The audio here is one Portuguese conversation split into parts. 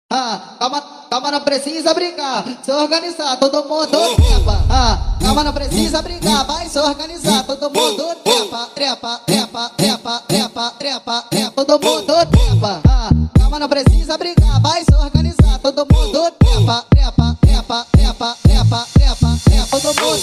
Calma, não precisa brigar, se organizar, todo mundo trepa. Calma, não precisa brigar, vai se organizar, todo mundo trepa, todo mundo trepa. Calma, não precisa brigar, vai se organizar, todo mundo trepa, todo mundo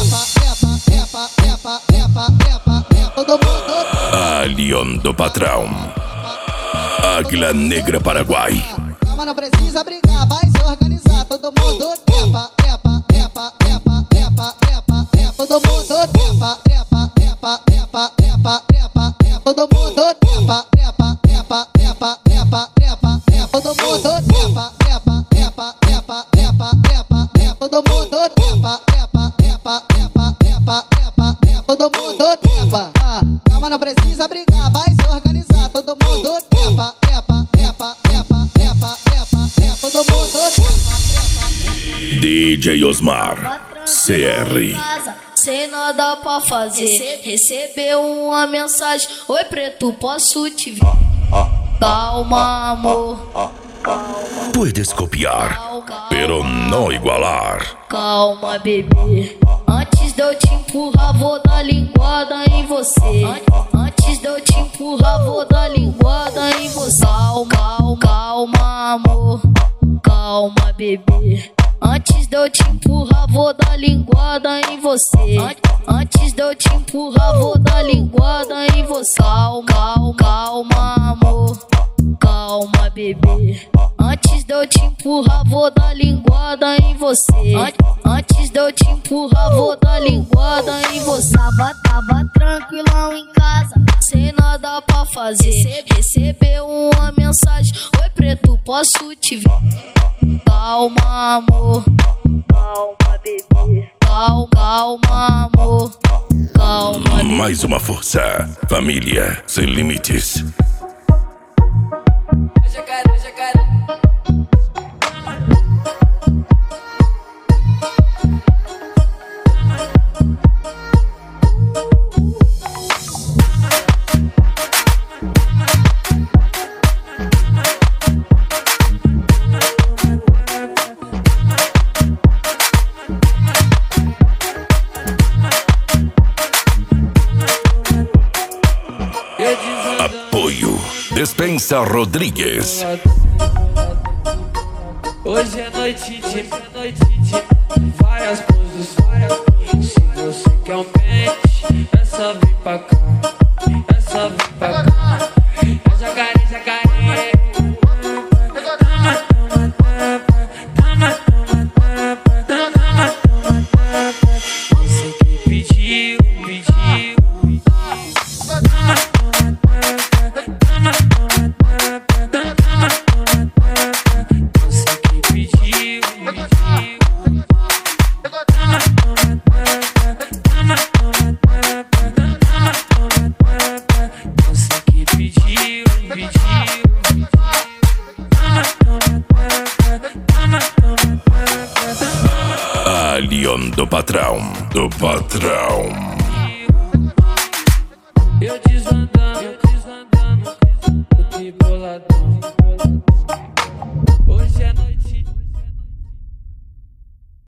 trepa, todo mundo. A Leão do Patrão, Águila Negra Paraguai. Calma, não precisa brigar, vai se organizar, todo mundo trepa, todo mundo trepa, todo mundo trepa, todo mundo trepa, todo mundo trepa, todo mundo trepa. Calma, não precisa brigar, vai se organizar, todo mundo trepa, todo mundo trepa. DJ Osmar CR. Sem nada pra fazer, recebeu uma mensagem: oi preto, posso te ver? Calma amor, Puedes copiar, pero no igualar. calma bebê. Antes de eu te empurrar, vou dar linguada em você. Antes de eu te empurrar, vou dar linguada em você. Calma amor, calma bebê. Antes de eu te empurrar, vou dar linguada em você. Antes de eu te empurrar, vou dar linguada em você. Calma amor, calma bebê. Antes de eu te empurrar, vou dar linguada em você. Antes de eu te empurrar, vou dar linguada em você. Tava tranquilão em casa, sem nada pra fazer. Recebeu uma mensagem: oi preto, posso te ver? Calma amor, calma bebê. Calma amor, calma bebê. Mais uma força, família sem limites. Apoio Despensa Rodrigues. Hoje é noite de várias posições. Se você quer um pente, é só vir pra cá. É só vir pra cá. É jacaré, jacaré. Você que pediu. A Leão do Patrão, Eu desandando, eu triboladão.